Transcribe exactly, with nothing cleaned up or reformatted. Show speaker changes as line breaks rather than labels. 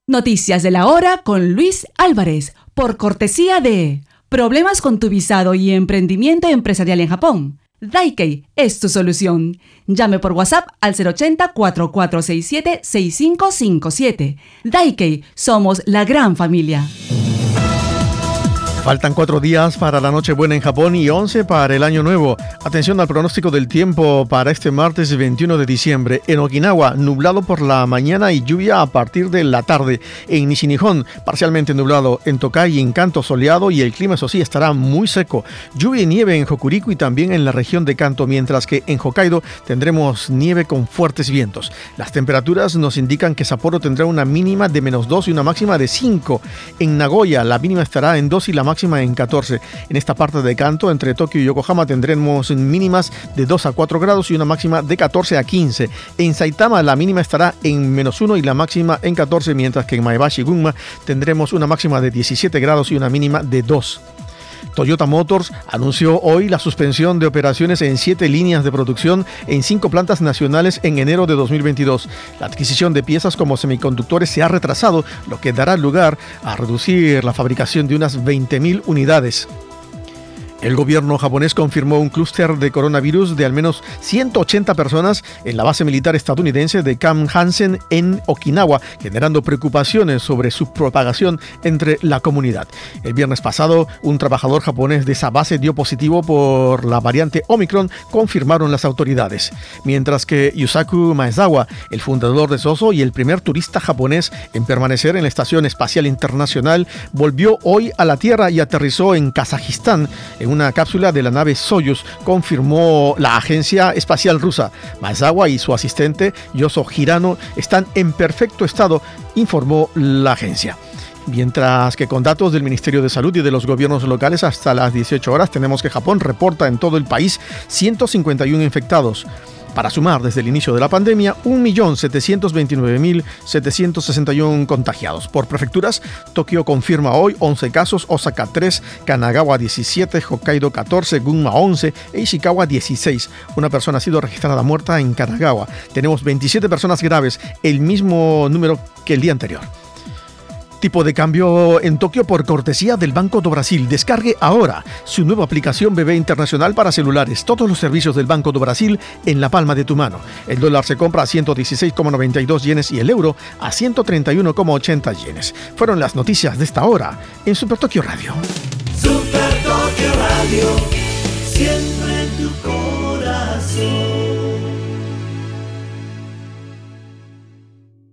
Noticias de la hora con Luis Álvarez, por cortesía de Problemas con tu visado y emprendimiento empresarial en Japón. Daikei es tu solución. Llame por WhatsApp al cero ochenta, cuatro cuatro seis siete, seis cinco cinco siete. Daikei, somos la gran familia.
Faltan cuatro días para la Nochebuena en Japón y once para el Año Nuevo. Atención al pronóstico del tiempo para este martes veintiuno de diciembre. En Okinawa, nublado por la mañana y lluvia a partir de la tarde. En Nishinihon, parcialmente nublado. En Tokai y en Kanto, soleado y el clima, eso sí, estará muy seco. Lluvia y nieve en Hokuriku y también en la región de Kanto, mientras que en Hokkaido tendremos nieve con fuertes vientos. Las temperaturas nos indican que Sapporo tendrá una mínima de menos dos y una máxima de cinco. En Nagoya, la mínima estará en dos y la máxima en catorce. En esta parte de Kanto, entre Tokio y Yokohama, tendremos mínimas de dos a cuatro grados y una máxima de catorce a quince. En Saitama, la mínima estará en menos uno y la máxima en catorce, mientras que en Maebashi y Gunma tendremos una máxima de diecisiete grados y una mínima de dos. Toyota Motors anunció hoy la suspensión de operaciones en siete líneas de producción en cinco plantas nacionales en enero de dos mil veintidós. La adquisición de piezas como semiconductores se ha retrasado, lo que dará lugar a reducir la fabricación de unas veinte mil unidades. El gobierno japonés confirmó un clúster de coronavirus de al menos ciento ochenta personas en la base militar estadounidense de Camp Hansen en Okinawa, generando preocupaciones sobre su propagación entre la comunidad. El viernes pasado, un trabajador japonés de esa base dio positivo por la variante Omicron, confirmaron las autoridades. Mientras que Yusaku Maezawa, el fundador de Soso y el primer turista japonés en permanecer en la Estación Espacial Internacional, volvió hoy a la Tierra y aterrizó en Kazajistán, en una cápsula de la nave Soyuz, confirmó la agencia espacial rusa. Maezawa y su asistente Yoso Hirano están en perfecto estado, informó la agencia. Mientras que con datos del Ministerio de Salud y de los gobiernos locales hasta las dieciocho horas tenemos que Japón reporta en todo el país ciento cincuenta y uno infectados, para sumar desde el inicio de la pandemia un millón setecientos veintinueve mil setecientos sesenta y uno contagiados. Por prefecturas, Tokio confirma hoy once casos, Osaka tres, Kanagawa diecisiete, Hokkaido catorce, Gunma once e Ishikawa dieciséis. Una persona ha sido registrada muerta en Kanagawa. Tenemos veintisiete personas graves, el mismo número que el día anterior. Tipo de cambio en Tokio por cortesía del Banco do Brasil. Descargue ahora su nueva aplicación B B Internacional para celulares. Todos los servicios del Banco do Brasil en la palma de tu mano. El dólar se compra a ciento dieciséis coma noventa y dos yenes y el euro a ciento treinta y uno coma ochenta yenes. Fueron las noticias de esta hora en Super Tokio Radio.
Super Tokio Radio, siempre en tu corazón.